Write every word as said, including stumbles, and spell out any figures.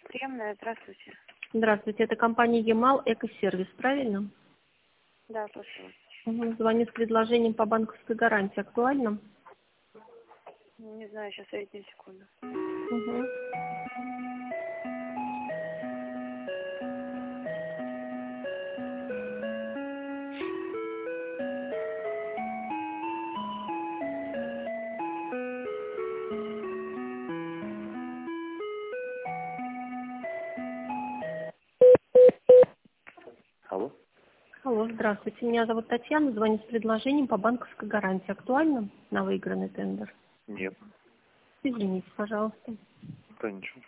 Приемная, здравствуйте. Здравствуйте, это компания Ямал Экосервис, правильно? Да, слушаю. Угу. Звоню с предложением по банковской гарантии. Актуально? Не знаю, сейчас одну секунду. Угу. Алло? Алло, здравствуйте. Меня зовут Татьяна. Звоню с предложением по банковской гарантии. Актуально на выигранный тендер? Нет. Извините, пожалуйста. Да ничего.